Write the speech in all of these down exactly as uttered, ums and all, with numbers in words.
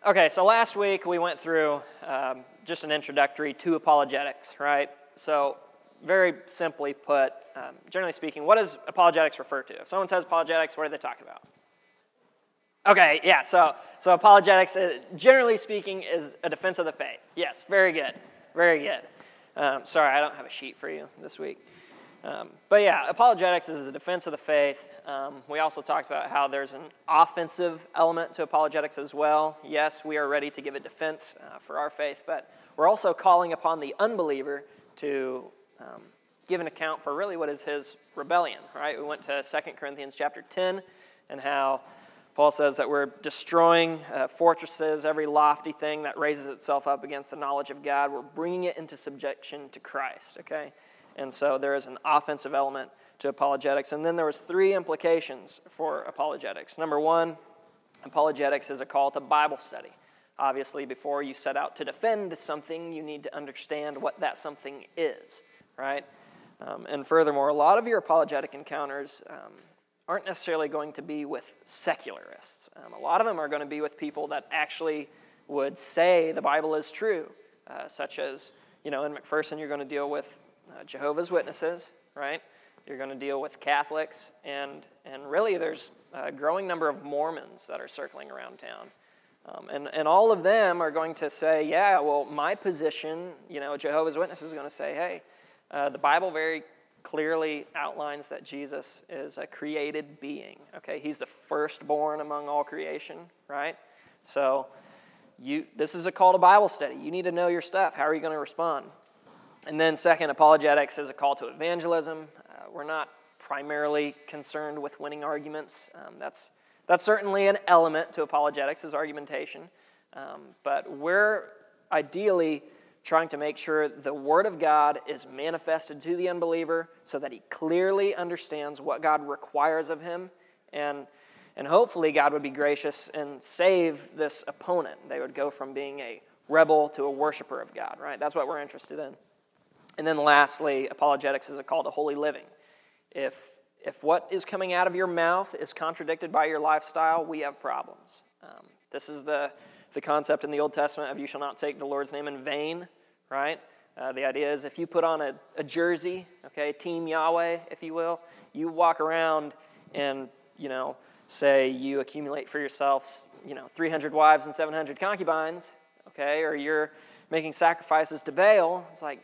Okay, so last week we went through um, just an introductory to apologetics, right? So very simply put, um, generally speaking, what does apologetics refer to? If someone says apologetics, what are they talking about? Okay, yeah, so so apologetics, uh, generally speaking, is a defense of the faith. Yes, very good, very good. Um, sorry, I don't have a sheet for you this week. Um, but yeah, apologetics is the defense of the faith. Um, we also talked about how there's an offensive element to apologetics as well. Yes, we are ready to give a defense uh, for our faith, but we're also calling upon the unbeliever to um, give an account for really what is his rebellion, right? We went to Second Corinthians chapter ten and how Paul says that we're destroying uh, fortresses, every lofty thing that raises itself up against the knowledge of God. We're bringing it into subjection to Christ, okay? And so there is an offensive element to apologetics. And then there was three implications for apologetics. Number one, apologetics is a call to Bible study. Obviously, before you set out to defend something, you need to understand what that something is, right? Um, and furthermore, a lot of your apologetic encounters um, aren't necessarily going to be with secularists. Um, a lot of them are going to be with people that actually would say the Bible is true, uh, such as, you know, in McPherson, you're going to deal with uh, Jehovah's Witnesses, right? You're going to deal with Catholics, and and really there's a growing number of Mormons that are circling around town. Um, and, and all of them are going to say, yeah, well, my position, you know, Jehovah's Witnesses is going to say, hey, uh, the Bible very clearly outlines that Jesus is a created being, okay? He's the firstborn among all creation, right? So you this is a call to Bible study. You need to know your stuff. How are you going to respond? And then second, apologetics is a call to evangelism. Uh, we're not primarily concerned with winning arguments. Um, that's that's certainly an element to apologetics, is argumentation. Um, but we're ideally trying to make sure the Word of God is manifested to the unbeliever so that he clearly understands what God requires of him. And, and hopefully God would be gracious and save this opponent. They would go from being a rebel to a worshiper of God, right? That's what we're interested in. And then lastly, apologetics is a call to holy living. If, if what is coming out of your mouth is contradicted by your lifestyle, we have problems. Um, this is the, the concept in the Old Testament of you shall not take the Lord's name in vain, right? Uh, the idea is if you put on a, a jersey, okay, Team Yahweh, if you will, you walk around and, you know, say you accumulate for yourself, you know, three hundred wives and seven hundred concubines, okay, or you're making sacrifices to Baal, it's like,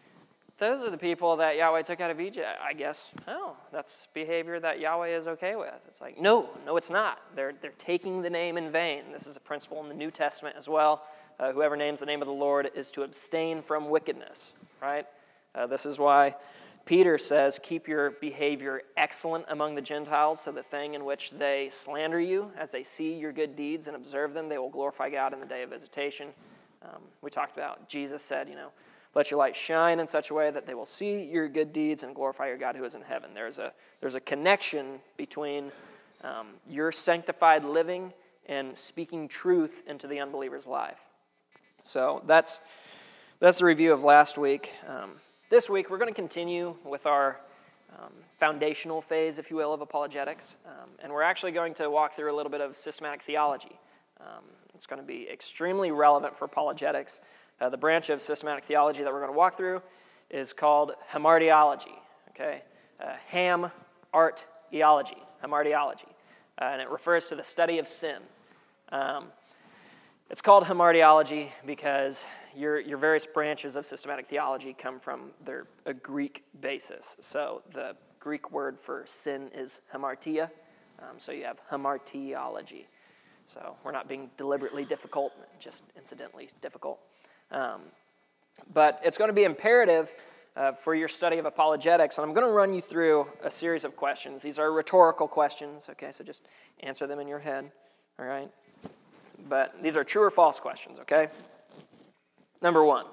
those are the people that Yahweh took out of Egypt, I guess. Oh, that's behavior that Yahweh is okay with. It's like, no, no, it's not. They're they're taking the name in vain. This is a principle in the New Testament as well. Uh, whoever names the name of the Lord is to abstain from wickedness, right? Uh, this is why Peter says, keep your behavior excellent among the Gentiles, so the thing in which they slander you, as they see your good deeds and observe them, they will glorify God in the day of visitation. Um, we talked about, Jesus said, you know, let your light shine in such a way that they will see your good deeds and glorify your God who is in heaven. There's a there's a connection between um, your sanctified living and speaking truth into the unbeliever's life. So that's that's the review of last week. Um, this week we're going to continue with our um, foundational phase, if you will, of apologetics, um, and we're actually going to walk through a little bit of systematic theology. Um, it's going to be extremely relevant for apologetics. Uh, the branch of systematic theology that we're going to walk through is called hamartiology, okay? Uh, ham, art, eology, hamartiology. Uh, and it refers to the study of sin. Um, it's called hamartiology because your, your various branches of systematic theology come from their, a Greek basis. So the Greek word for sin is hamartia. Um, so you have hamartiology. So we're not being deliberately difficult, just incidentally difficult. Um, but it's going to be imperative uh, for your study of apologetics, and I'm going to run you through a series of questions. These are rhetorical questions, okay, so just answer them in your head, all right? But these are true or false questions, okay? Number one,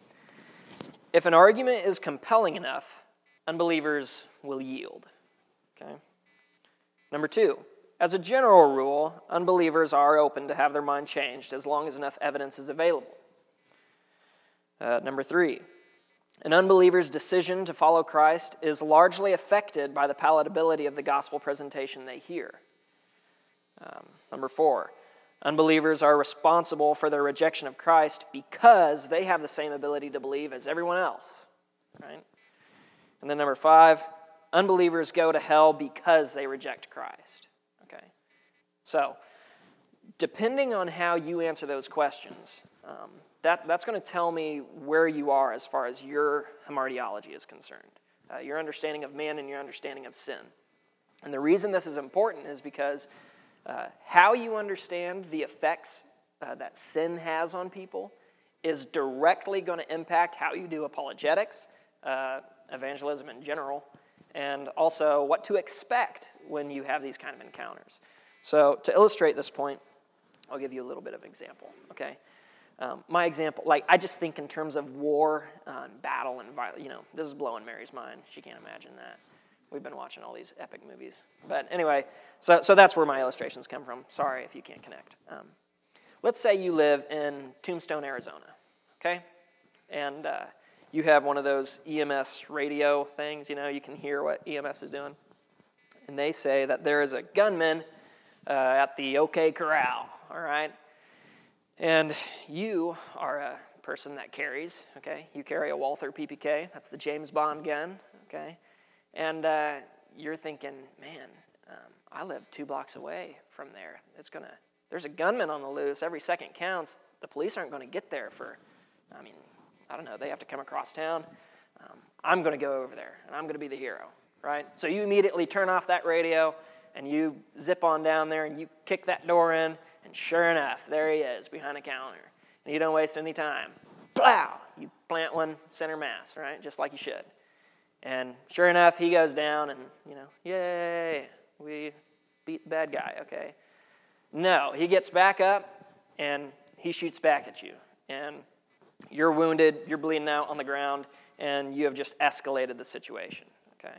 if an argument is compelling enough, unbelievers will yield, okay? Number two, as a general rule, unbelievers are open to have their mind changed as long as enough evidence is available. Uh, number three, an unbeliever's decision to follow Christ is largely affected by the palatability of the gospel presentation they hear. Um, number four, Unbelievers are responsible for their rejection of Christ because they have the same ability to believe as everyone else, right? And then number five, unbelievers go to hell because they reject Christ, okay? So, depending on how you answer those questions, um, that, that's going to tell me where you are as far as your hamartiology is concerned, uh, your understanding of man and your understanding of sin. And the reason this is important is because uh, how you understand the effects uh, that sin has on people is directly going to impact how you do apologetics, uh, evangelism in general, and also what to expect when you have these kind of encounters. So to illustrate this point, I'll give you a little bit of example, okay? Um, my example, like, I just think in terms of war, uh, and battle, and violence. You know, this is blowing Mary's mind. She can't imagine that. We've been watching all these epic movies. But anyway, so so that's where my illustrations come from. Sorry if you can't connect. Um, let's say you live in Tombstone, Arizona, okay? And uh, you have one of those E M S radio things, you know, you can hear what E M S is doing. And they say that there is a gunman uh, at the OK Corral, all right? And you are a person that carries, okay? You carry a Walther P P K. That's the James Bond gun, okay? And uh, you're thinking, man, um, I live two blocks away from there. It's gonna. There's a gunman on the loose. Every second counts. The police aren't going to get there for, I mean, I don't know. They have to come across town. Um, I'm going to go over there, and I'm going to be the hero, right? So you immediately turn off that radio, and you zip on down there, and you kick that door in, and sure enough, there he is behind a counter. And you don't waste any time. Plow! You plant one center mass, right? Just like you should. And sure enough, he goes down and, you know, yay, we beat the bad guy, okay? No, he gets back up and he shoots back at you. And you're wounded, you're bleeding out on the ground, and you have just escalated the situation, okay?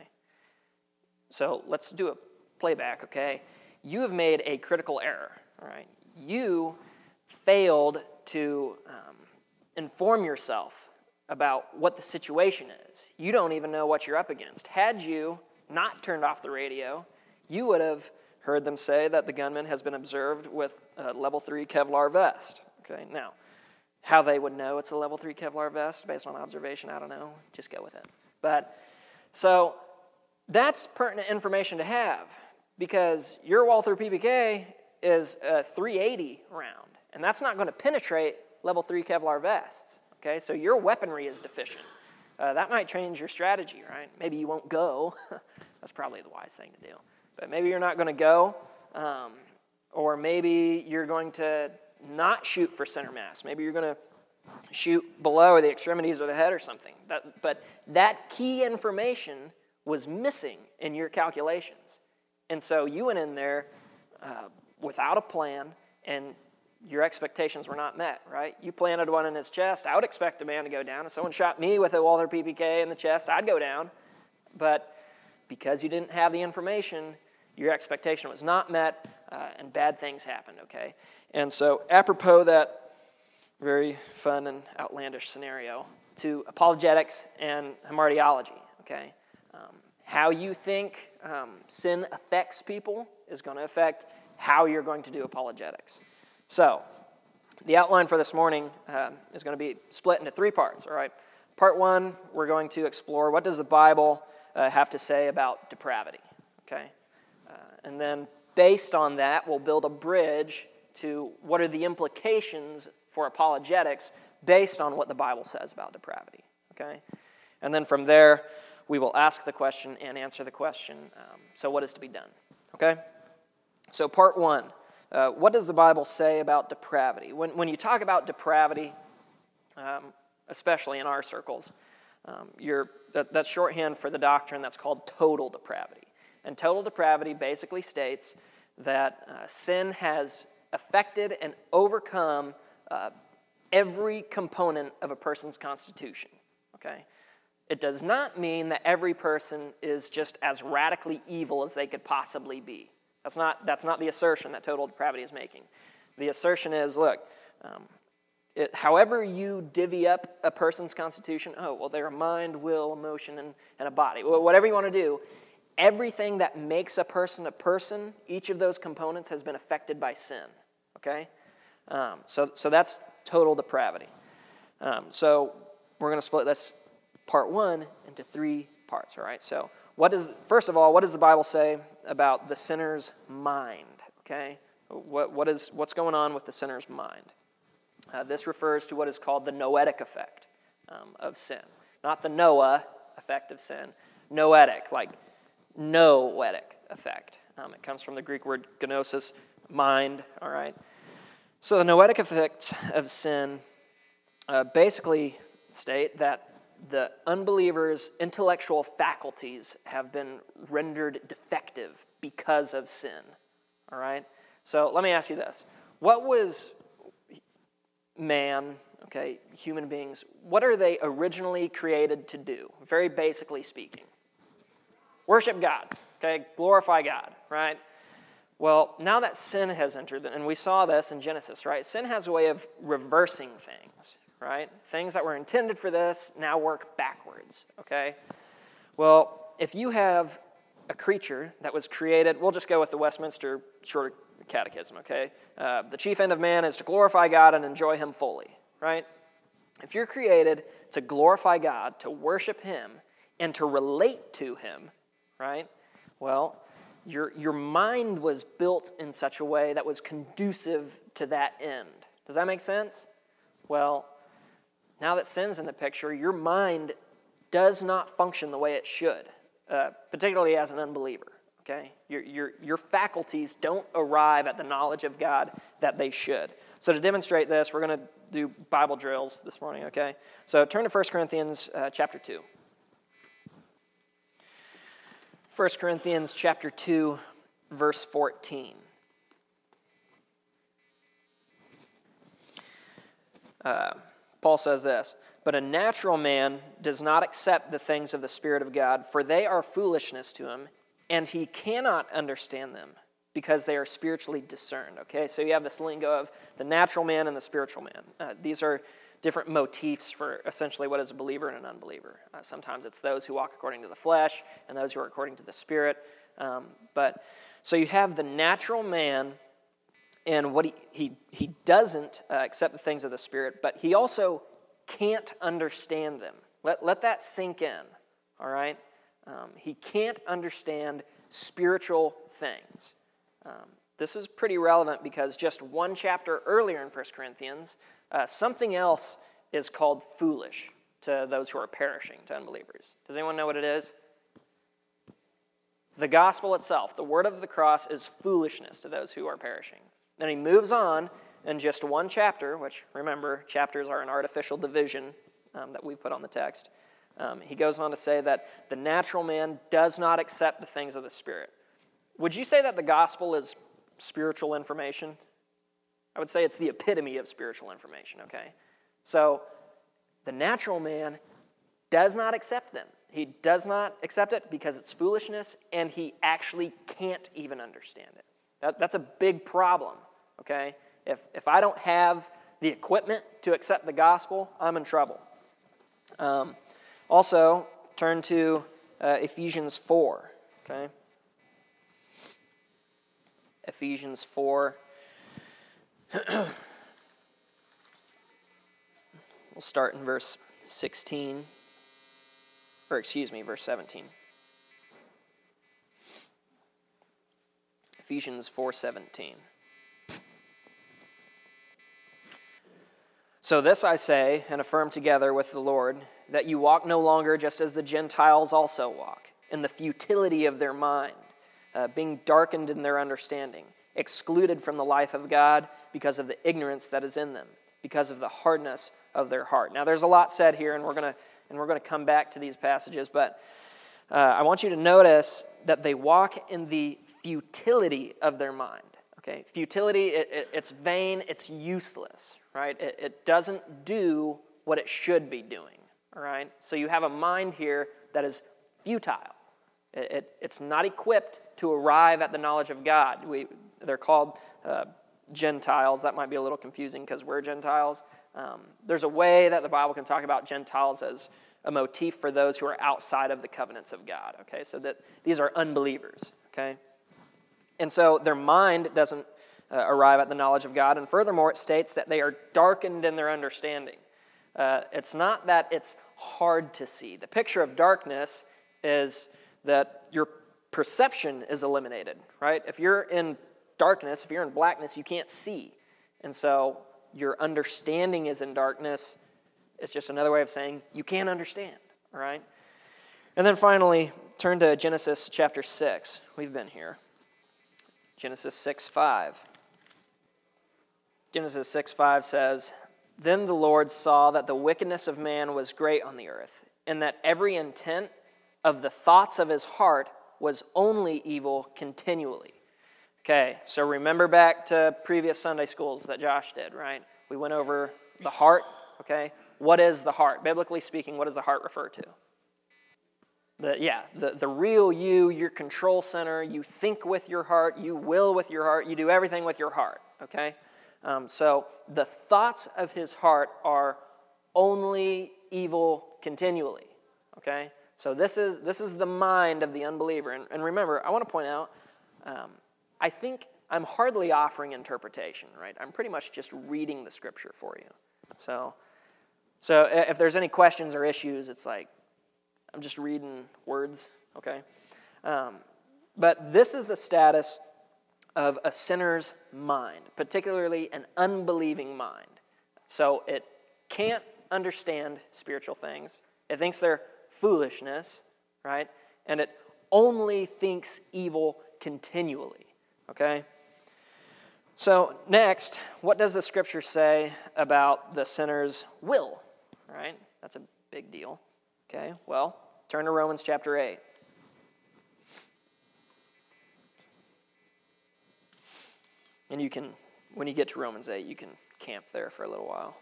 So let's do a playback, okay? You have made a critical error, all right? You failed to um, inform yourself about what the situation is. You don't even know what you're up against. Had you not turned off the radio, you would have heard them say that the gunman has been observed with a level three Kevlar vest. Okay, now, how they would know it's a level three Kevlar vest based on observation, I don't know. Just go with it. But, so, that's pertinent information to have because your Walther P P K is a three eighty round, and that's not going to penetrate level three Kevlar vests. Okay, so your weaponry is deficient. Uh, that might change your strategy, right? Maybe you won't go. That's probably the wise thing to do. But maybe you're not going to go, um, or maybe you're going to not shoot for center mass. Maybe you're going to shoot below the extremities or the head or something. That, but that key information was missing in your calculations. And so you went in there uh, without a plan, and your expectations were not met, right? You planted one in his chest. I would expect a man to go down. If someone shot me with a Walther P P K in the chest, I'd go down. But because you didn't have the information, your expectation was not met, uh, and bad things happened, okay? And so apropos that very fun and outlandish scenario to apologetics and hamartiology, okay? Um, how you think um, sin affects people is going to affect how you're going to do apologetics. So, the outline for this morning uh, is going to be split into three parts, all right? Part one, we're going to explore what does the Bible uh, have to say about depravity, okay? Uh, and then based on that, we'll build a bridge to what are the implications for apologetics based on what the Bible says about depravity, okay? And then from there, we will ask the question and answer the question, um, so what is to be done, okay? So part one. Uh, what does the Bible say about depravity? When, when you talk about depravity, um, especially in our circles, um, you're, that, that's shorthand for the doctrine that's called total depravity. And total depravity basically states that uh, sin has affected and overcome uh, every component of a person's constitution. Okay? It does not mean that every person is just as radically evil as they could possibly be. That's not, that's not the assertion that total depravity is making. The assertion is, look, um, it, however you divvy up a person's constitution, oh, well, they're a mind, will, emotion, and, and a body. Well, whatever you want to do, everything that makes a person a person, each of those components has been affected by sin. okay? Um, so, so that's total depravity. Um, so we're going to split this part one into three parts, all right? So what is, first of all, what does the Bible say about the sinner's mind, okay? What, what is, what's going on with the sinner's mind? Uh, this refers to what is called the noetic effect um, of sin. Not the Noah effect of sin. Noetic, like noetic effect. Um, it comes from the Greek word gnosis, mind, all right? So the noetic effects of sin uh, basically state that the unbeliever's intellectual faculties have been rendered defective because of sin, all right? So let me ask you this. What was man, okay, human beings, what are they originally created to do, very basically speaking? Worship God, okay, glorify God, right? Well, now that sin has entered, and we saw this in Genesis, right? Sin has a way of reversing things, right? Things that were intended for this now work backwards, okay? Well, if you have a creature that was created, we'll just go with the Westminster Shorter Catechism, okay? Uh, the chief end of man is to glorify God and enjoy him fully, right? If you're created to glorify God, to worship him, and to relate to him, right? Well, your, your mind was built in such a way that was conducive to that end. Does that make sense? Well, now that sin's in the picture, your mind does not function the way it should, uh, particularly as an unbeliever. Okay, your, your, your faculties don't arrive at the knowledge of God that they should. So to demonstrate this, we're going to do Bible drills this morning, okay? So turn to First Corinthians uh, chapter two. First Corinthians chapter two, verse fourteen. Uh, Paul says this, "But a natural man does not accept the things of the Spirit of God, for they are foolishness to him, and he cannot understand them because they are spiritually discerned." Okay, so you have this lingo of the natural man and the spiritual man. Uh, these are different motifs for essentially what is a believer and an unbeliever. Uh, sometimes it's those who walk according to the flesh and those who are according to the Spirit. Um, but so you have the natural man, and what he he, he doesn't uh, accept the things of the Spirit, but he also can't understand them. Let, let that sink in, all right? Um, he can't understand spiritual things. Um, this is pretty relevant because just one chapter earlier in First Corinthians, uh, something else is called foolish to those who are perishing, to unbelievers. Does anyone know what it is? The gospel itself, the word of the cross, is foolishness to those who are perishing. Then he moves on in just one chapter, which, remember, chapters are an artificial division um, that we put on the text. Um, he goes on to say that the natural man does not accept the things of the Spirit. Would you say that the gospel is spiritual information? I would say it's the epitome of spiritual information, okay? So the natural man does not accept them. He does not accept it because it's foolishness, and he actually can't even understand it. That, that's a big problem, okay? If, if I don't have the equipment to accept the gospel, I'm in trouble. Um, Also, turn to uh, Ephesians four, okay? Ephesians four. We'll start in verse sixteen, or excuse me, verse seventeen. Ephesians four seventeen. "So this I say, and affirm together with the Lord, that you walk no longer just as the Gentiles also walk, in the futility of their mind, uh, being darkened in their understanding, excluded from the life of God because of the ignorance that is in them, because of the hardness of their heart." Now, there's a lot said here, and we're gonna and we're gonna come back to these passages, but uh, I want you to notice that they walk in the futility of their mind. Okay, futility, it, it, it's vain, it's useless, right? It, it doesn't do what it should be doing, all right? So you have a mind here that is futile. It, it, it's not equipped to arrive at the knowledge of God. We, they're called uh, Gentiles. That might be a little confusing because we're Gentiles. Um, there's a way that the Bible can talk about Gentiles as a motif for those who are outside of the covenants of God, okay? So that these are unbelievers, okay? And so their mind doesn't uh, arrive at the knowledge of God. And furthermore, it states that they are darkened in their understanding. Uh, it's not that it's hard to see. The picture of darkness is that your perception is eliminated, right? If you're in darkness, if you're in blackness, you can't see. And so your understanding is in darkness. It's just another way of saying you can't understand, all right? And then finally, turn to Genesis chapter six. We've been here. Genesis six five. Genesis six five says, "Then the Lord saw that the wickedness of man was great on the earth, and that every intent of the thoughts of his heart was only evil continually." Okay, so remember back to previous Sunday schools that Josh did, right? We went over the heart, okay? What is the heart? Biblically speaking, what does the heart refer to? The, yeah, the, the real you, your control center. You think with your heart, you will with your heart, you do everything with your heart, okay? Um, so the thoughts of his heart are only evil continually, okay? So this is this is the mind of the unbeliever. And, and remember, I want to point out, um, I think I'm hardly offering interpretation, right? I'm pretty much just reading the scripture for you. So, so if there's any questions or issues, it's like I'm just reading words, okay? Um, but this is the status of a sinner's mind, particularly an unbelieving mind. So it can't understand spiritual things. It thinks they're foolishness, right? And it only thinks evil continually, okay? So next, what does the scripture say about the sinner's will, right? That's a big deal, okay? Well, turn to Romans chapter eight. And you can, when you get to Romans eight, you can camp there for a little while.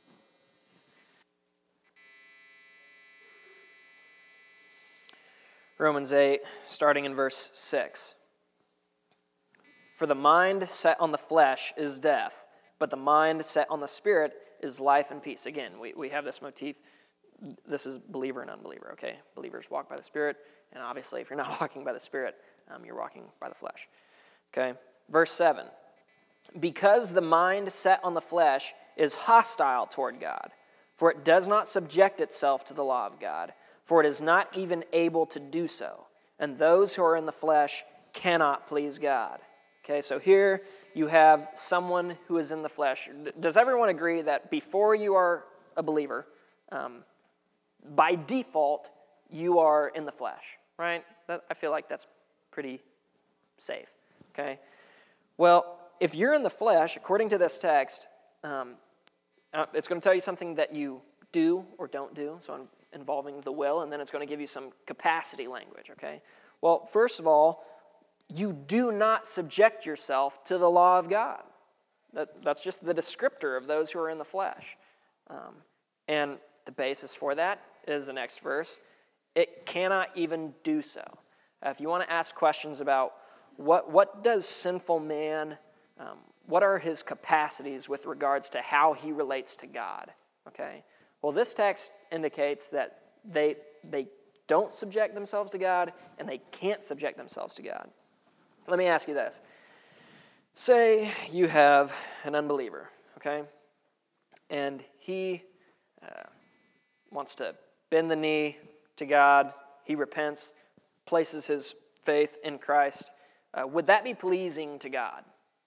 Romans eight, starting in verse six. "For the mind set on the flesh is death, but the mind set on the spirit is life and peace." Again, we, we have this motif. This is believer and unbeliever, okay? Believers walk by the Spirit, and obviously if you're not walking by the Spirit, um, you're walking by the flesh, okay? Verse seven, "Because the mind set on the flesh is hostile toward God, for it does not subject itself to the law of God, for it is not even able to do so. And those who are in the flesh cannot please God." Okay, so here you have someone who is in the flesh. Does everyone agree that before you are a believer, um, by default, you are in the flesh, right? That, I feel like that's pretty safe, okay? Well, if you're in the flesh, according to this text, um, uh, it's going to tell you something that you do or don't do, so I'm involving the will, and then it's going to give you some capacity language, okay? Well, first of all, you do not subject yourself to the law of God. That, that's just the descriptor of those who are in the flesh. Um, and the basis for that is the next verse. It cannot even do so. Uh, if you want to ask questions about what, what does sinful man, um, what are his capacities with regards to how he relates to God, okay? Well, this text indicates that they, they don't subject themselves to God and they can't subject themselves to God. Let me ask you this. Say you have an unbeliever, okay? And he uh, wants to bend the knee to God. He repents, places his faith in Christ. Uh, would that be pleasing to God?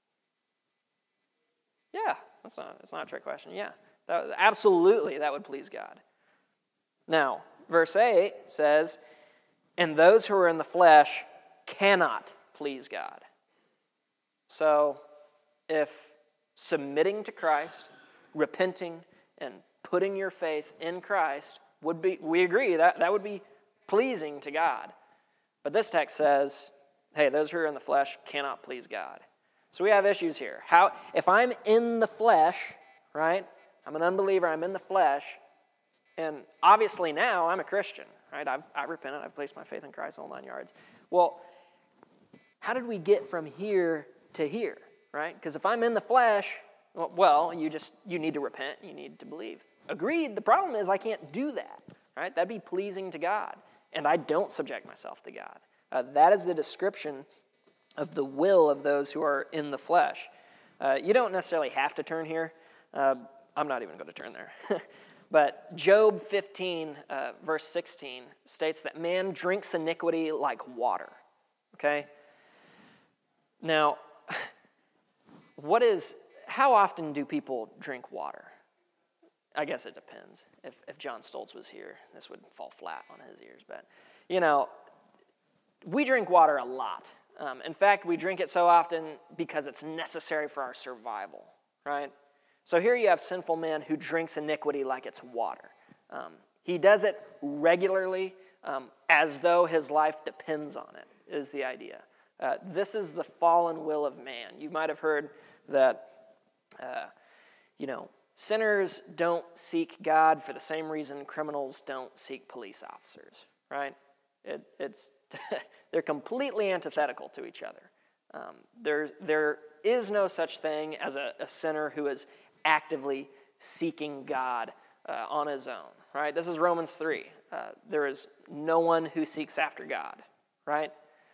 Yeah, that's not, that's not a trick question. Yeah, that, absolutely that would please God. Now, verse eight says, "And those who are in the flesh cannot please God." So, if submitting to Christ, repenting, and putting your faith in Christ would be, we agree that that would be pleasing to God. But this text says, hey, those who are in the flesh cannot please God. So we have issues here. How, if I'm in the flesh, right? I'm an unbeliever, I'm in the flesh, and obviously now I'm a Christian, right? I've, I've repented, I've placed my faith in Christ all nine yards. Well, how did we get from here to here, right? Because if I'm in the flesh, well, you just, you need to repent, you need to believe. Agreed, the problem is I can't do that, right? That'd be pleasing to God, and I don't subject myself to God. Uh, that is the description of the will of those who are in the flesh. Uh, you don't necessarily have to turn here. Uh, I'm not even going to turn there. But Job fifteen, uh, verse sixteen, states that man drinks iniquity like water. Okay? Now, what is, how often do people drink water? I guess it depends. If, if John Stoltz was here, this would fall flat on his ears. But, you know, we drink water a lot. Um, in fact, we drink it so often because it's necessary for our survival, right? So here you have sinful man who drinks iniquity like it's water. Um, he does it regularly um, as though his life depends on it, is the idea. Uh, this is the fallen will of man. You might have heard that, uh, you know, sinners don't seek God for the same reason criminals don't seek police officers, right? It, it's they're completely antithetical to each other. Um, there, there is no such thing as a, a sinner who is actively seeking God uh, on his own, right? This is Romans three. Uh, there is no one who seeks after God, right?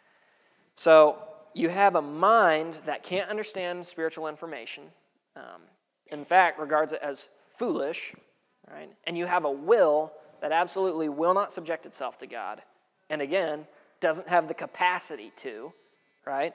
So you have a mind that can't understand spiritual information, um, in fact, regards it as foolish, right? And you have a will that absolutely will not subject itself to God, and again, doesn't have the capacity to, right?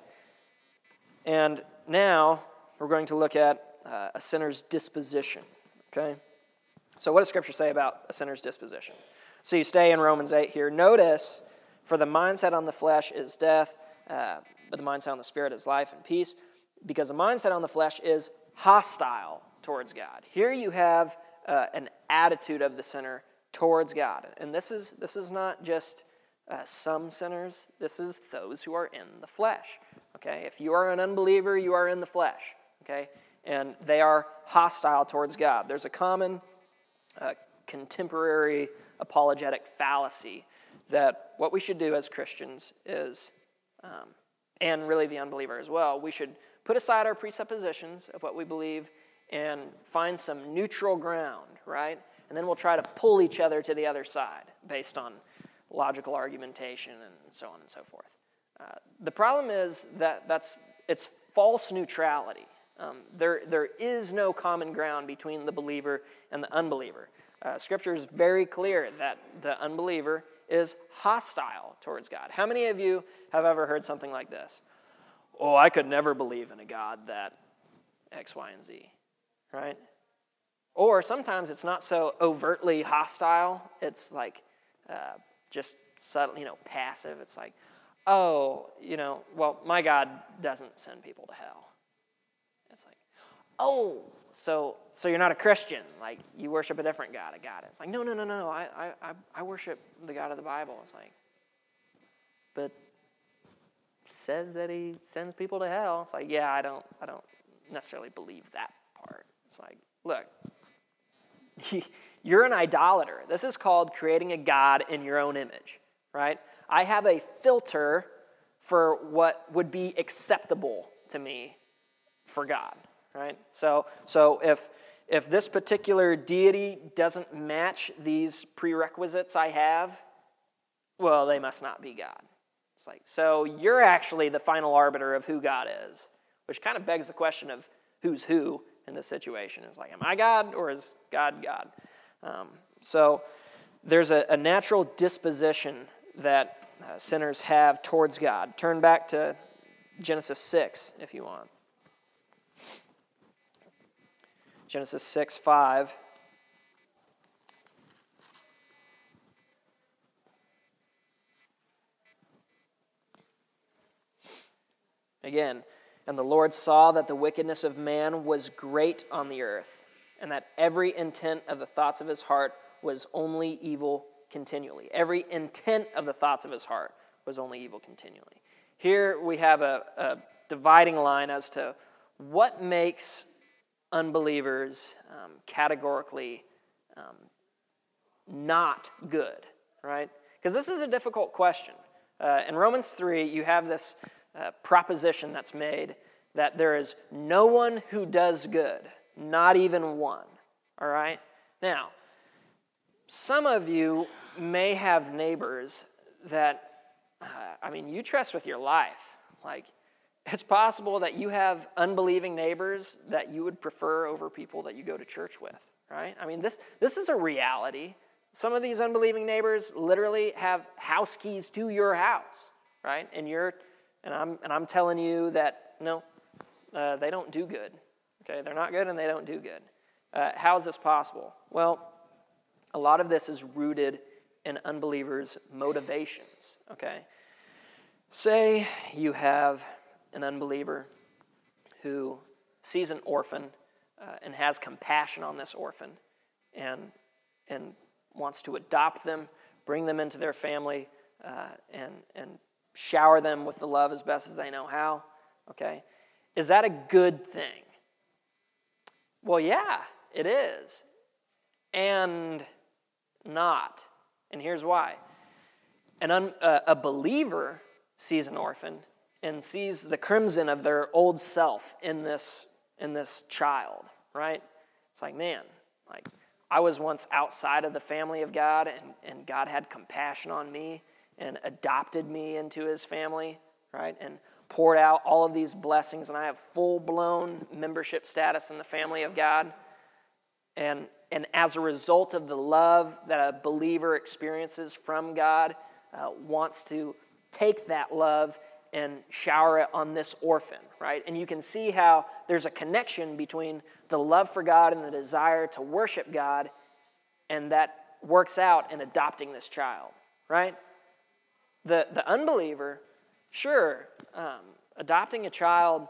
And now we're going to look at uh, a sinner's disposition, okay? So what does Scripture say about a sinner's disposition? So you stay in Romans eight here. Notice, for the mindset on the flesh is death, uh, but the mindset on the Spirit is life and peace, because the mindset on the flesh is hostile towards God. Here you have uh, an attitude of the sinner towards God. And this is this is not just uh, some sinners. This is those who are in the flesh. Okay? If you are an unbeliever, you are in the flesh. Okay? And they are hostile towards God. There's a common uh, contemporary apologetic fallacy that what we should do as Christians is, um, and really the unbeliever as well, we should put aside our presuppositions of what we believe and find some neutral ground, right? And then we'll try to pull each other to the other side based on logical argumentation and so on and so forth. Uh, the problem is that that's it's false neutrality. Um, there, there is no common ground between the believer and the unbeliever. Uh, Scripture is very clear that the unbeliever is hostile towards God. How many of you have ever heard something like this? Oh, I could never believe in a God that X, Y, and Z, right? Or sometimes it's not so overtly hostile. It's like uh, just subtle, you know, passive. It's like, oh, you know, well, my God doesn't send people to hell. It's like, oh, so so you're not a Christian. Like, you worship a different God, a God. It's like, no, no, no, no, I I I worship the God of the Bible. It's like, but says that he sends people to hell. It's like, yeah, I don't I don't necessarily believe that part. It's like, look, you're an idolater. This is called creating a God in your own image, right? I have a filter for what would be acceptable to me for God, right? So, so if if this particular deity doesn't match these prerequisites I have, well, they must not be God. It's like, so you're actually the final arbiter of who God is, which kind of begs the question of who's who in this situation. It's like, am I God or is God God? Um, so there's a, a natural disposition that uh, sinners have towards God. Turn back to Genesis six if you want. Genesis six five. Again, and the Lord saw that the wickedness of man was great on the earth, and that every intent of the thoughts of his heart was only evil continually. Every intent of the thoughts of his heart was only evil continually. Here we have a, a dividing line as to what makes unbelievers um, categorically um, not good, right? Because this is a difficult question. Uh, in Romans three, you have this uh, proposition that's made that there is no one who does good, not even one, all right? Now, some of you may have neighbors that, uh, I mean, you trust with your life. Like, It's possible that you have unbelieving neighbors that you would prefer over people that you go to church with, right? I mean, this, this is a reality. Some of these unbelieving neighbors literally have house keys to your house, right? And you're, and I'm, and I'm telling you that no, uh, they don't do good. Okay, they're not good and they don't do good. Uh, how is this possible? Well, a lot of this is rooted in unbelievers' motivations. Okay, say you have an unbeliever who sees an orphan uh, and has compassion on this orphan and and wants to adopt them, bring them into their family, uh, and and shower them with the love as best as they know how. Okay, is that a good thing? Well, yeah, it is, and not. And here's why: an un, uh, a believer sees an orphan and sees the crimson of their old self in this in this child, right? It's like, man, like I was once outside of the family of God, and, and God had compassion on me and adopted me into his family, right? And poured out all of these blessings, and I have full-blown membership status in the family of God. And, and as a result of the love that a believer experiences from God, uh, wants to take that love and shower it on this orphan, right? And you can see how there's a connection between the love for God and the desire to worship God, and that works out in adopting this child, right? The, the unbeliever, sure, um, adopting a child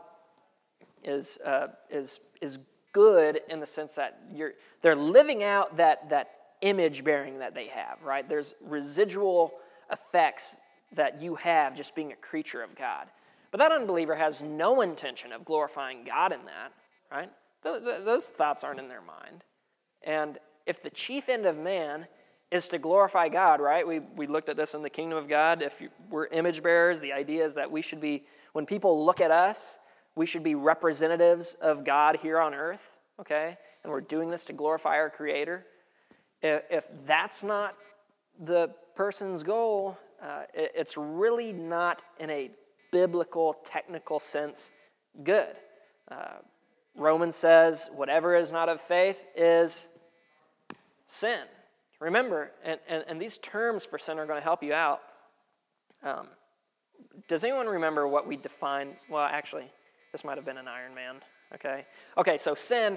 is, uh, is, is good in the sense that you're they're living out that, that image bearing that they have, right? There's residual effects that you have just being a creature of God. But that unbeliever has no intention of glorifying God in that, right? Th- th- those thoughts aren't in their mind. And if the chief end of man is to glorify God, right? We we looked at this in the kingdom of God. If you, we're image bearers, the idea is that we should be, when people look at us, we should be representatives of God here on earth, okay? And we're doing this to glorify our Creator. If, if that's not the person's goal, uh, it, it's really not in a biblical, technical sense good. Uh, Romans says, whatever is not of faith is sin. Remember, and, and, and these terms for sin are going to help you out. Um, does anyone remember what we defined? Well, actually, this might have been an Iron Man, okay? Okay, so sin,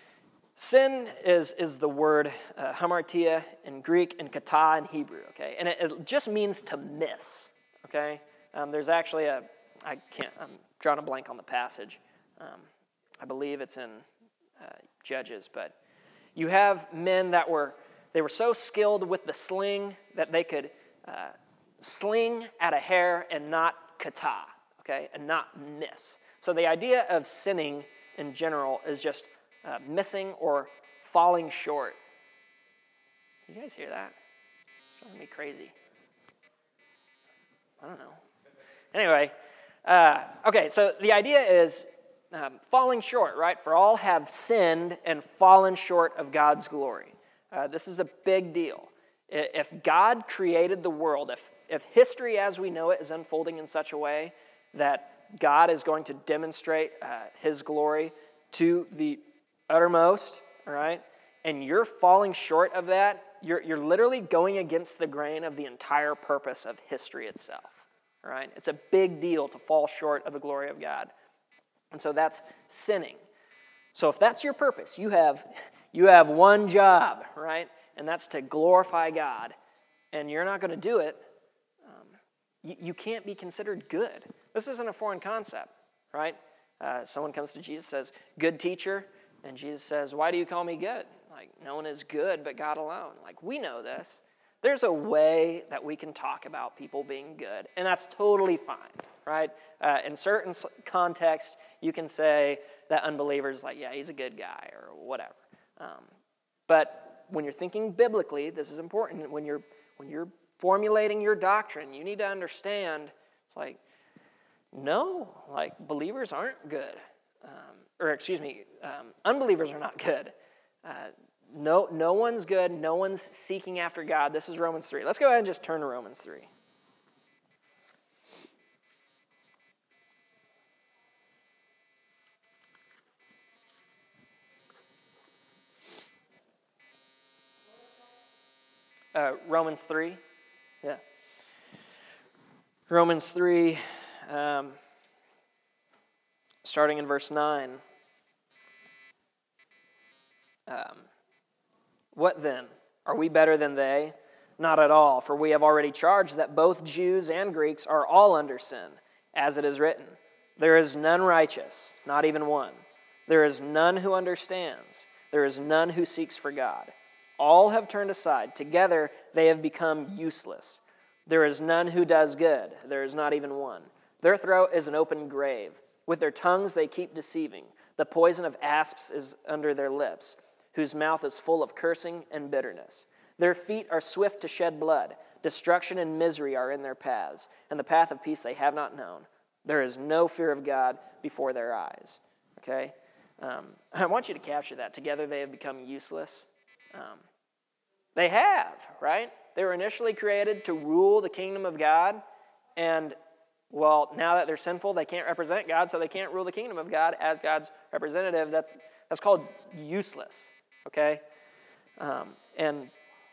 sin is, is the word uh, hamartia in Greek and kata in Hebrew, okay? And it, it just means to miss, okay? Um, there's actually a, I can't, I'm drawing a blank on the passage. Um, I believe it's in uh, Judges, but you have men that were, they were so skilled with the sling that they could uh, sling at a hair and not kata, okay, and not miss. So the idea of sinning in general is just uh, missing or falling short. You guys hear that? It's driving me crazy. I don't know. Anyway, uh, okay, so the idea is um, falling short, right? For all have sinned and fallen short of God's glory. Uh, this is a big deal. If God created the world, if, if history as we know it is unfolding in such a way that God is going to demonstrate uh, his glory to the uttermost, all right, and you're falling short of that, you're, you're literally going against the grain of the entire purpose of history itself, all right? It's a big deal to fall short of the glory of God. And so that's sinning. So if that's your purpose, you have... You have one job, right? And that's to glorify God. And you're not going to do it. Um, you, you can't be considered good. This isn't a foreign concept, right? Uh, someone comes to Jesus and says, good teacher. And Jesus says, why do you call me good? Like, no one is good but God alone. Like, we know this. There's a way that we can talk about people being good. And that's totally fine, right? Uh, in certain contexts, you can say that unbeliever's like, yeah, he's a good guy or whatever. Um, but when you're thinking biblically, this is important. When you're when you're formulating your doctrine, you need to understand. It's like, no, like believers aren't good, um, or excuse me, um, unbelievers are not good. Uh, no, no one's good. No one's seeking after God. This is Romans three. Let's go ahead and just turn to Romans three. uh, Romans three. Yeah. Romans three, um, starting in verse nine. Um, what then? Are we better than they? Not at all, for we have already charged that both Jews and Greeks are all under sin, as it is written, there is none righteous, not even one. There is none who understands. There is none who seeks for God. All have turned aside. Together they have become useless. There is none who does good. There is not even one. Their throat is an open grave. With their tongues they keep deceiving. The poison of asps is under their lips, whose mouth is full of cursing and bitterness. Their feet are swift to shed blood. Destruction and misery are in their paths, and the path of peace they have not known. There is no fear of God before their eyes. Okay? Um, I want you to capture that. Together they have become useless. Um, they have, right? They were initially created to rule the kingdom of God, and, well, now that they're sinful, they can't represent God, so they can't rule the kingdom of God as God's representative. That's that's called useless, okay? Um, and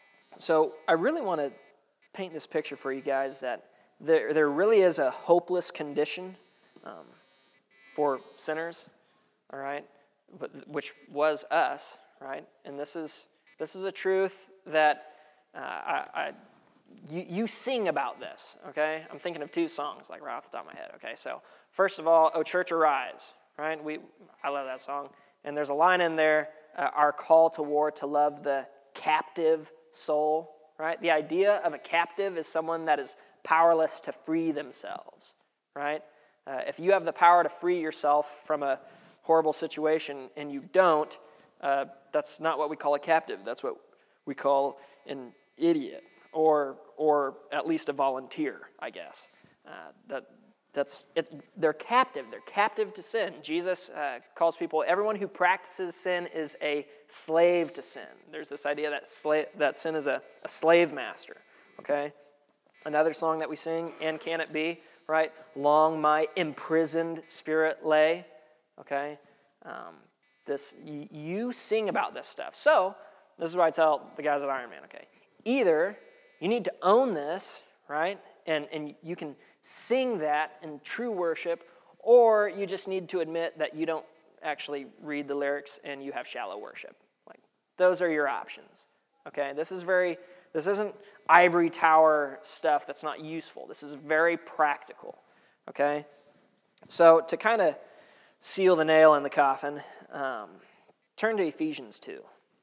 so I really want to paint this picture for you guys that there, there really is a hopeless condition um, for sinners, all right, but, which was us, right? And this is this is a truth that uh, I, I you, you sing about this, okay? I'm thinking of two songs, like right off the top of my head, okay? So first of all, "O Church Arise," right? We I love that song, and there's a line in there, uh, "Our call to war to love the captive soul," right? The idea of a captive is someone that is powerless to free themselves, right? Uh, if you have the power to free yourself from a horrible situation and you don't, uh, that's not what we call a captive. That's what we call an idiot, or or at least a volunteer, I guess. Uh, that that's it. They're captive. They're captive to sin. Jesus uh, calls people, everyone who practices sin is a slave to sin. There's this idea that slave, that sin is a, a slave master, okay? Another song that we sing, "And Can It Be," right? "Long my imprisoned spirit lay," okay? Um, this you, you sing about this stuff. So this is what I tell the guys at Iron Man, okay? Either you need to own this, right? And, and you can sing that in true worship, or you just need to admit that you don't actually read the lyrics and you have shallow worship. Like, those are your options, okay? This is very, this isn't ivory tower stuff that's not useful. This is very practical, okay? So to kind of seal the nail in the coffin, um, turn to Ephesians two.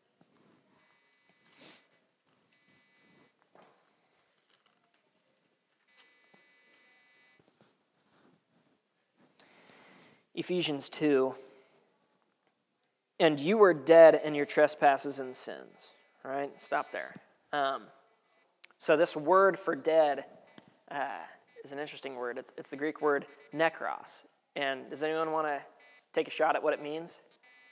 Ephesians two. "And you were dead in your trespasses and sins." All right, stop there. Um, so this word for dead uh, is an interesting word. It's, it's the Greek word nekros. And does anyone want to take a shot at what it means?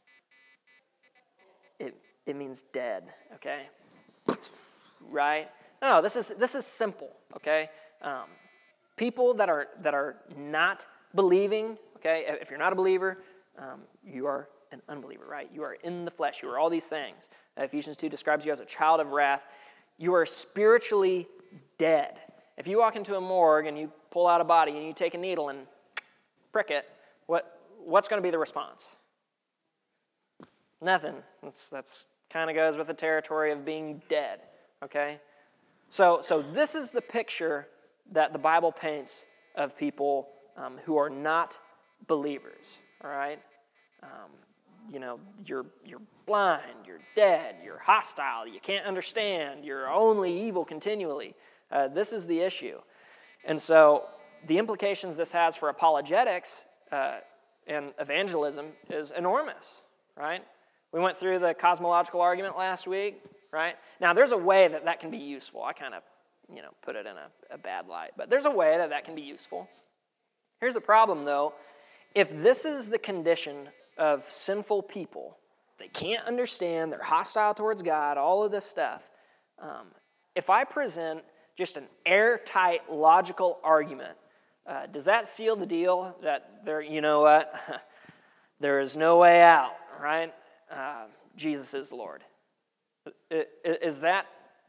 It it means dead, okay? Right? No, this is this is simple, okay? Um, people that are that are not believing, okay? If you're not a believer, um, you are an unbeliever, right? You are in the flesh. You are all these things. Uh, Ephesians two describes you as a child of wrath. You are spiritually dead. If you walk into a morgue and you pull out a body and you take a needle and prick it, what what's going to be the response? Nothing. That's, that's kind of goes with the territory of being dead, okay? So, so this is the picture that the Bible paints of people um, who are not believers, all right? Um, you know, you're you're blind, you're dead, you're hostile, you can't understand, you're only evil continually. Uh, this is the issue. And so the implications this has for apologetics uh, and evangelism is enormous, right? We went through the cosmological argument last week, right? Now, there's a way that that can be useful. I kind of, you know, put it in a, a bad light. But there's a way that that can be useful. Here's the problem, though. If this is the condition of sinful people, they can't understand, they're hostile towards God, all of this stuff. Um, if I present just an airtight, logical argument, uh, does that seal the deal that there, you know what, there is no way out, right? Uh, Jesus is Lord. Is that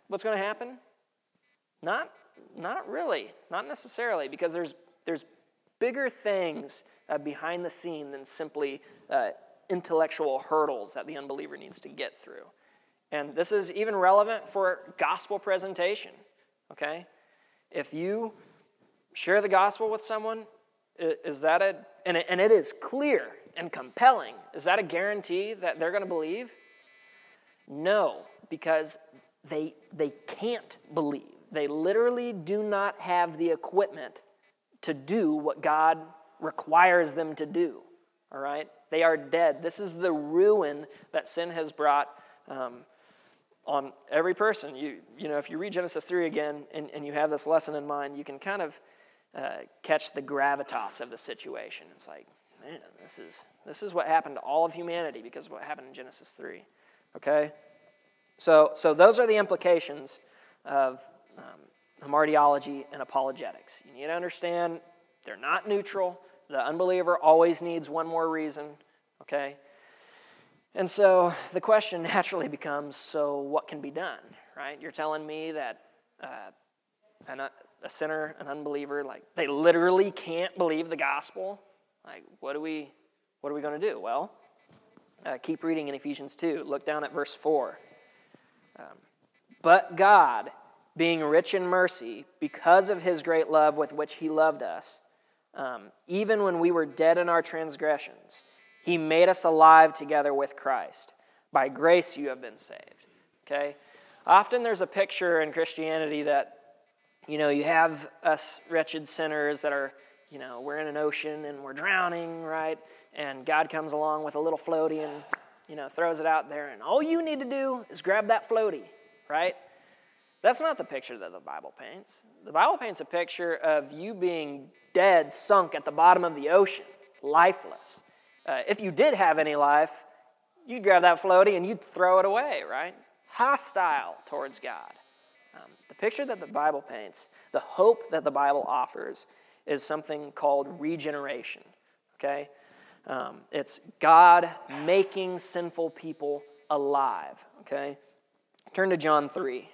what's going to happen? Not, not really, not necessarily, because there's there's bigger things uh, behind the scene than simply uh, intellectual hurdles that the unbeliever needs to get through. And this is even relevant for gospel presentation, okay? If you share the gospel with someone, is that a, and it, and it is clear and compelling, is that a guarantee that they're going to believe? No, because they, they can't believe. They literally do not have the equipment to do what God requires them to do, all right? They are dead. This is the ruin that sin has brought um, on every person. You, you know, if you read Genesis three again and, and you have this lesson in mind, you can kind of uh, catch the gravitas of the situation. It's like, man, this is this is what happened to all of humanity because of what happened in Genesis three, okay? So, so those are the implications of um, hamartiology and apologetics. You need to understand they're not neutral. The unbeliever always needs one more reason, okay? And so the question naturally becomes, so what can be done, right? You're telling me that uh, an, a sinner, an unbeliever, like they literally can't believe the gospel? Like, what are we, what are we going to do? Well, uh, keep reading in Ephesians two. Look down at verse four. Um, but God, being rich in mercy, because of his great love with which he loved us, um, even when we were dead in our transgressions, he made us alive together with Christ. By grace you have been saved. Okay? Often there's a picture in Christianity that, you know, you have us wretched sinners that are, you know, we're in an ocean and we're drowning, right? And God comes along with a little floaty and, you know, throws it out there, and all you need to do is grab that floaty, right? That's not the picture that the Bible paints. The Bible paints a picture of you being dead, sunk at the bottom of the ocean, lifeless. Uh, if you did have any life, you'd grab that floaty and you'd throw it away, right? Hostile towards God. Um, the picture that the Bible paints, the hope that the Bible offers, is something called regeneration, okay? Um, it's God making sinful people alive, okay? Turn to John three.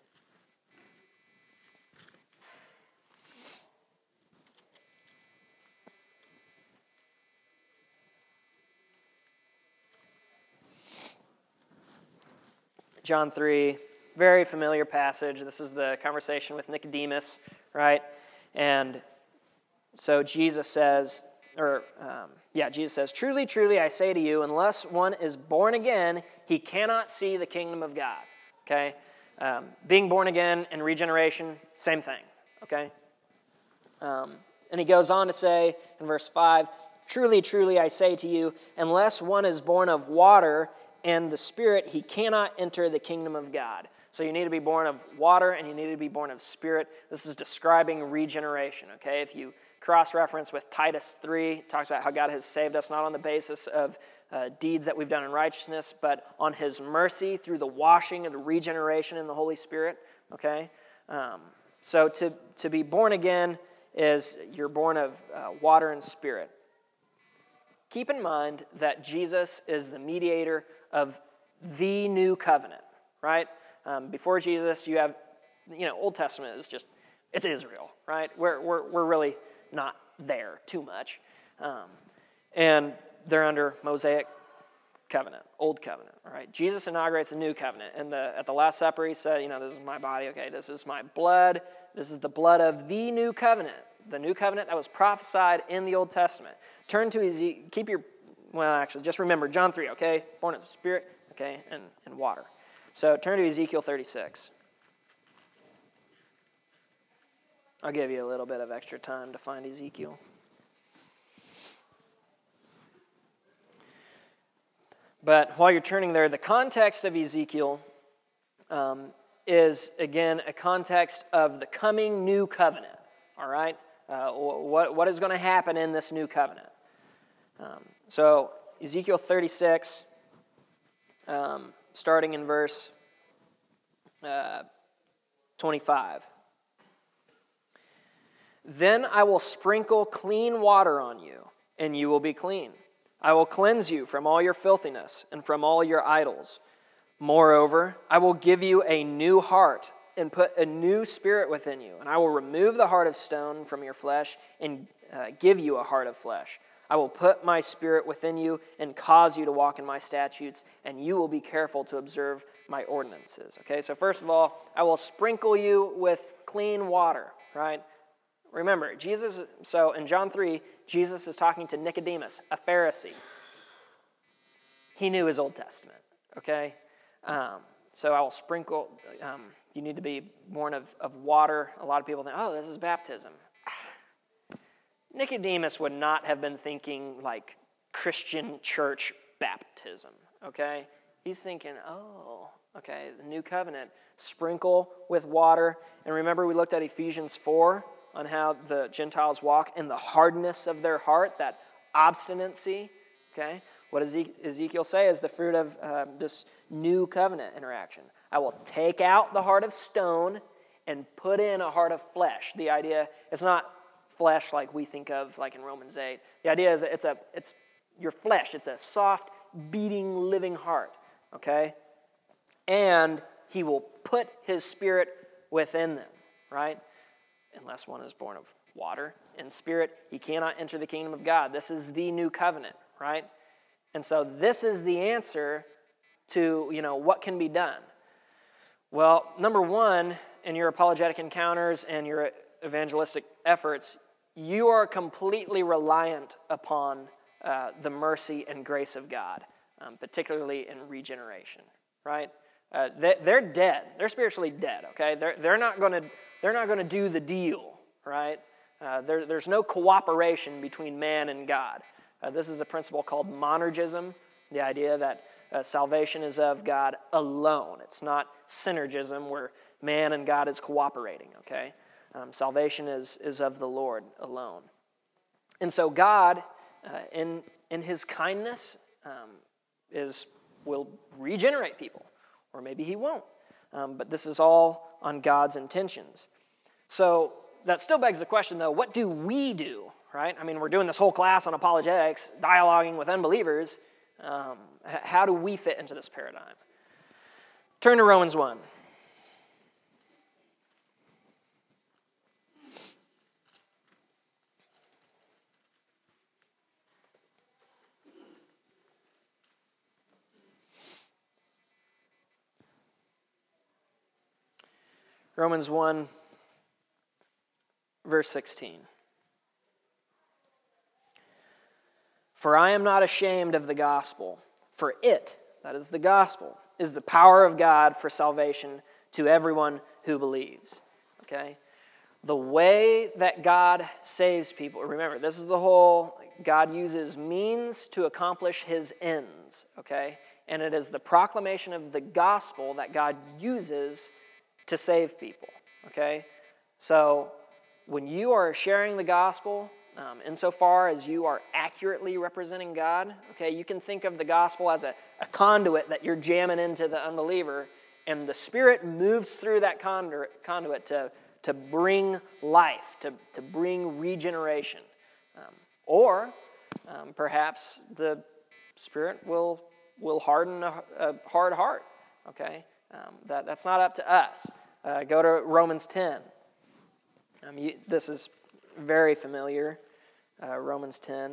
John three, very familiar passage. This is the conversation with Nicodemus, right? And so Jesus says, or um, yeah, Jesus says, truly, truly, I say to you, unless one is born again, he cannot see the kingdom of God, okay? Um, being born again and regeneration, same thing, okay? Um, and he goes on to say in verse five, truly, truly, I say to you, unless one is born of water and the Spirit, he cannot enter the kingdom of God. So you need to be born of water and you need to be born of Spirit. This is describing regeneration, okay? If you cross-reference with Titus three, it talks about how God has saved us not on the basis of uh, deeds that we've done in righteousness, but on his mercy through the washing of the regeneration in the Holy Spirit, okay? Um, so to, to be born again is you're born of uh, water and Spirit. Keep in mind that Jesus is the mediator of the new covenant, right? Um, before Jesus, you have, you know, Old Testament is just, it's Israel, right? We're, we're, we're really not there too much. Um, and they're under Mosaic covenant, Old covenant, all right? Jesus inaugurates a new covenant. And the, at the Last Supper, he said, you know, this is my body, okay, this is my blood. This is the blood of the new covenant, the new covenant that was prophesied in the Old Testament. Turn to Ezekiel, keep your, well, actually, just remember John three, okay? Born of the Spirit, okay, and, and water. So turn to Ezekiel thirty-six. I'll give you a little bit of extra time to find Ezekiel. But while you're turning there, the context of Ezekiel um, is, again, a context of the coming new covenant, all right? Uh, what, what is going to happen in this new covenant? Um, so Ezekiel thirty-six, um, starting in verse uh, twenty-five. Then I will sprinkle clean water on you, and you will be clean. I will cleanse you from all your filthiness and from all your idols. Moreover, I will give you a new heart and put a new spirit within you, and I will remove the heart of stone from your flesh and uh, give you a heart of flesh. I will put my spirit within you and cause you to walk in my statutes, and you will be careful to observe my ordinances. Okay, so first of all, I will sprinkle you with clean water, right? Remember, Jesus, so in John three, Jesus is talking to Nicodemus, a Pharisee. He knew his Old Testament, okay? Um, so I will sprinkle, um, you need to be born of, of water. A lot of people think, oh, this is baptism. Nicodemus would not have been thinking like Christian church baptism, okay? He's thinking, oh, okay, the new covenant, sprinkle with water. And remember we looked at Ephesians four on how the Gentiles walk in the hardness of their heart, that obstinacy, okay? What does Ezekiel say is the fruit of uh, this new covenant interaction? I will take out the heart of stone and put in a heart of flesh. The idea, it's not flesh like we think of like in Romans eight. The idea is it's a it's your flesh. It's a soft, beating, living heart, okay? And he will put his spirit within them, right? Unless one is born of water and spirit, he cannot enter the kingdom of God. This is the new covenant, right? And so this is the answer to, you know, what can be done. Well, number one, in your apologetic encounters and your evangelistic efforts, you are completely reliant upon uh, the mercy and grace of God, um, particularly in regeneration, right? Uh, they, they're dead. They're spiritually dead, okay? They're, they're not going to they're not going to do the deal, right? Uh, there, there's no cooperation between man and God. Uh, this is a principle called monergism, the idea that uh, salvation is of God alone. It's not synergism where man and God is cooperating, okay? Um, salvation is, is of the Lord alone. And so God, uh, in, in his kindness, um, is will regenerate people. Or maybe he won't. Um, but this is all on God's intentions. So that still begs the question, though, what do we do, right? I mean, we're doing this whole class on apologetics, dialoguing with unbelievers. Um, how do we fit into this paradigm? Turn to Romans one. Romans one, verse sixteen. For I am not ashamed of the gospel, for it, that is the gospel, is the power of God for salvation to everyone who believes. Okay? The way that God saves people, remember, this is the whole, God uses means to accomplish his ends, okay? And it is the proclamation of the gospel that God uses to save people, okay? So when you are sharing the gospel, um, insofar as you are accurately representing God, okay, you can think of the gospel as a, a conduit that you're jamming into the unbeliever, and the Spirit moves through that conduit, conduit to, to bring life, to, to bring regeneration. Um, or um, perhaps the Spirit will, will harden a, a hard heart, okay? Um, that, that's not up to us. Uh, go to Romans ten. Um, you, this is very familiar. Uh, Romans ten.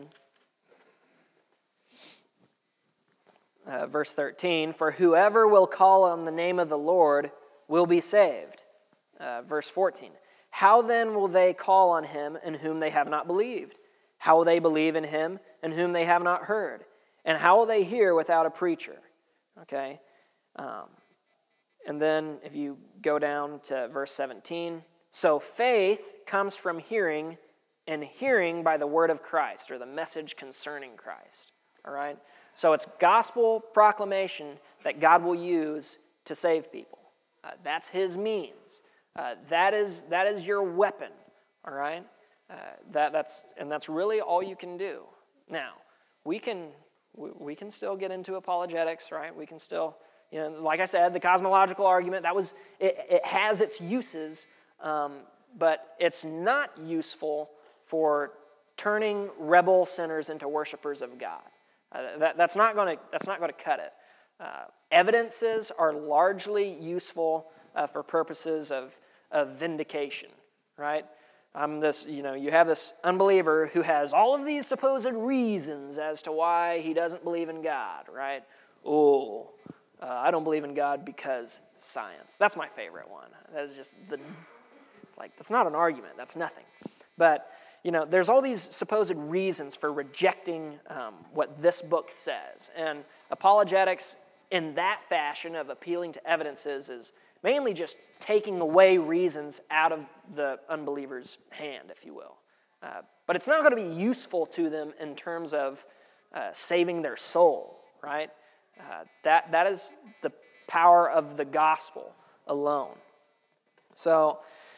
Uh, verse thirteen. For whoever will call on the name of the Lord will be saved. Uh, verse fourteen. How then will they call on him in whom they have not believed? How will they believe in him in whom they have not heard? And how will they hear without a preacher? Okay. Um, and then if you go down to verse seventeen. So faith comes from hearing, and hearing by the word of Christ, or the message concerning Christ. All right? So it's gospel proclamation that God will use to save people. Uh, that's his means. Uh, that is that is your weapon. All right? Uh, that that's and that's really all you can do. Now, we can we, we can still get into apologetics, right? We can still, you know, like I said, the cosmological argument, that was it, it has its uses, um, but it's not useful for turning rebel sinners into worshipers of God. Uh, that, that's not going to that's not going to cut it. Uh, evidences are largely useful uh, for purposes of, of vindication, right? I'm this, you know, you have this unbeliever who has all of these supposed reasons as to why he doesn't believe in God, right? Oh, uh, I don't believe in God because science. That's my favorite one. That is just the, it's like, that's not an argument. That's nothing. But, you know, there's all these supposed reasons for rejecting um, what this book says. And apologetics in that fashion of appealing to evidences is mainly just taking away reasons out of the unbeliever's hand, if you will. Uh, but it's not going to be useful to them in terms of uh, saving their soul, right? Uh, that that is the power of the gospel alone. So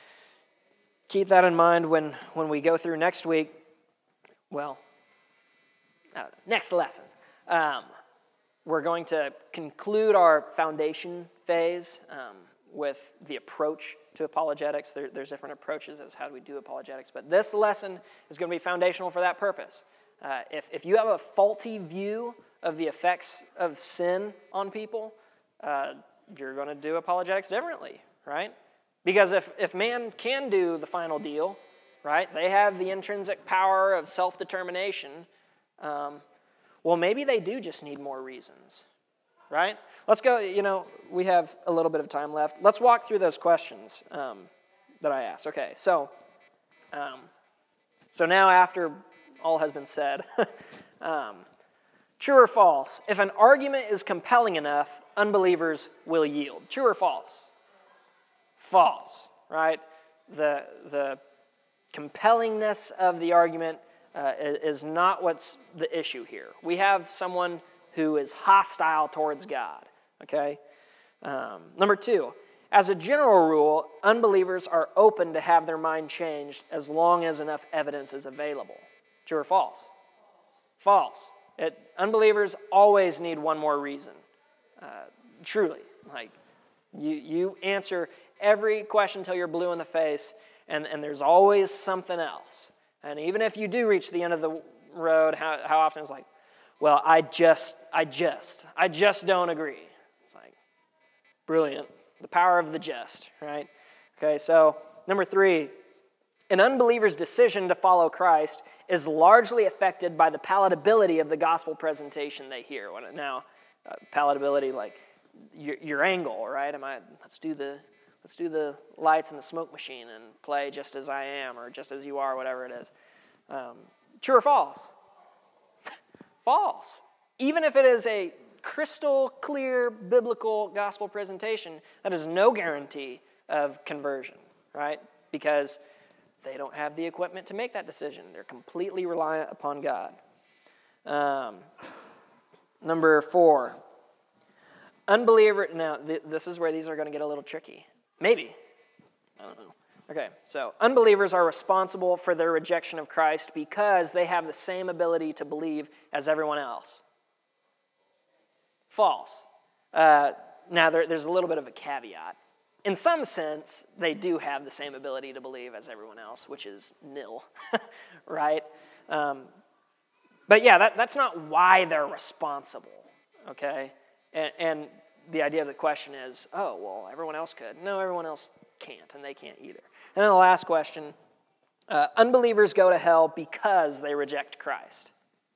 keep that in mind when, when we go through next week. Well, uh, next lesson. Um, we're going to conclude our foundation phase um, with the approach to apologetics. There, there's different approaches as how do we do apologetics, but this lesson is going to be foundational for that purpose. Uh, if, if you have a faulty view of the effects of sin on people, uh, you're going to do apologetics differently, right? Because if, if man can do the final deal, right, they have the intrinsic power of self-determination, um, well, maybe they do just need more reasons, right? Let's go, you know, we have a little bit of time left. Let's walk through those questions um, that I asked. Okay, so um, so now after all has been said, um, true or false? If an argument is compelling enough, unbelievers will yield. True or false? False, right? The, the compellingness of the argument uh, is not what's the issue here. We have someone who is hostile towards God, okay? Um, number two, as a general rule, unbelievers are open to have their mind changed as long as enough evidence is available. True or false? False. It, unbelievers always need one more reason. Uh, truly. Like, you, you answer every question until you're blue in the face, and, and there's always something else. And even if you do reach the end of the road, how, how often it's like, well, I just, I just, I just don't agree. It's like, brilliant. The power of the just, right? Okay, so number three, an unbeliever's decision to follow Christ is largely affected by the palatability of the gospel presentation they hear. Now, uh, palatability, like your, your angle, right? Am I? Let's do the, let's do the lights and the smoke machine and play just as I am or just as you are, whatever it is. Um, true or false? False. Even if it is a crystal clear biblical gospel presentation, that is no guarantee of conversion, right? Because they don't have the equipment to make that decision. They're completely reliant upon God. Um, number four, unbeliever. Now, th- this is where these are going to get a little tricky. Maybe. I don't know. Okay, so unbelievers are responsible for their rejection of Christ because they have the same ability to believe as everyone else. False. Uh, now, there, there's a little bit of a caveat. In some sense, they do have the same ability to believe as everyone else, which is nil, right? Um, but yeah, that, that's not why they're responsible, okay? And, and the idea of the question is, oh, well, everyone else could. No, everyone else can't, and they can't either. And then the last question, uh, unbelievers go to hell because they reject Christ.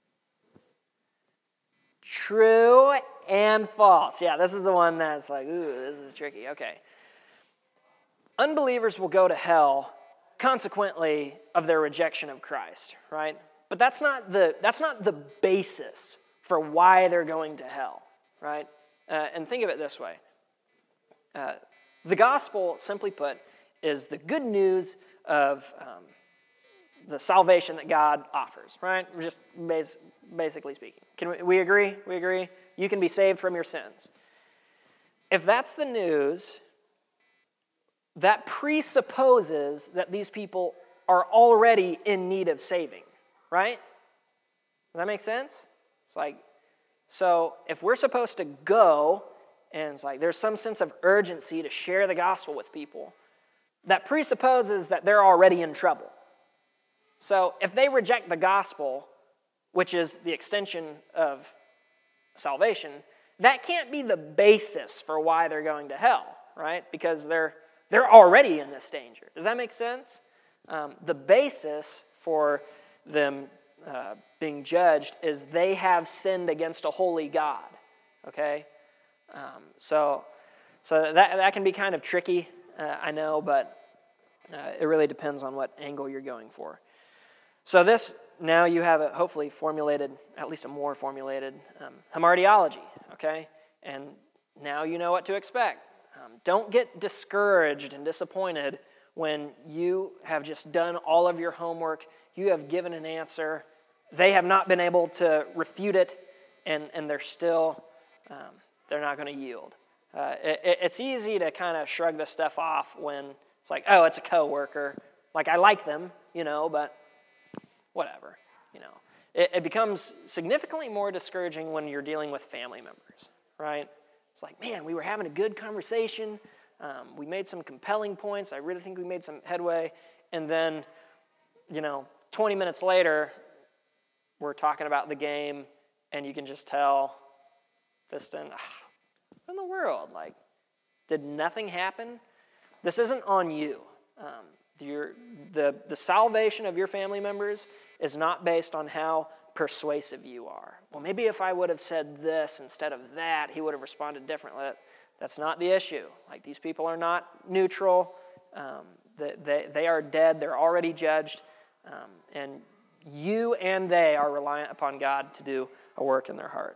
True and false. Yeah, this is the one that's like, ooh, this is tricky. Okay. Unbelievers will go to hell consequently of their rejection of Christ, right? But that's not the that's not the basis for why they're going to hell, right? Uh, and think of it this way. Uh, the gospel, simply put, is the good news of um, the salvation that God offers, right? We're just bas- basically speaking. Can we, we agree? We agree? You can be saved from your sins. If that's the news, that presupposes that these people are already in need of saving, right? Does that make sense? It's like, so if we're supposed to go, and it's like there's some sense of urgency to share the gospel with people, that presupposes that they're already in trouble. So if they reject the gospel, which is the extension of salvation, that can't be the basis for why they're going to hell, right? Because they're they're already in this danger. Does that make sense? Um, the basis for them uh, being judged is they have sinned against a holy God, okay? Um, so so that, that can be kind of tricky, uh, I know, but uh, it really depends on what angle you're going for. So this, now you have a hopefully formulated, at least a more formulated um, hamartiology, okay? And now you know what to expect. Um, don't get discouraged and disappointed when you have just done all of your homework, you have given an answer, they have not been able to refute it, and, and they're still, um, they're not going to yield. Uh, it, it's easy to kind of shrug this stuff off when it's like, oh, it's a coworker. Like, I like them, you know, but whatever, you know. It, it becomes significantly more discouraging when you're dealing with family members, right? It's like, man, we were having a good conversation. Um, we made some compelling points. I really think we made some headway. And then, you know, twenty minutes later, we're talking about the game, and you can just tell this didn't, ah, what in the world? Like, did nothing happen? This isn't on you. Um, your, the, the salvation of your family members is not based on how persuasive you are. Well, maybe if I would have said this instead of that, he would have responded differently. That's not the issue. Like, these people are not neutral. Um, they, they, they are dead. They're already judged. Um, and you and they are reliant upon God to do a work in their heart.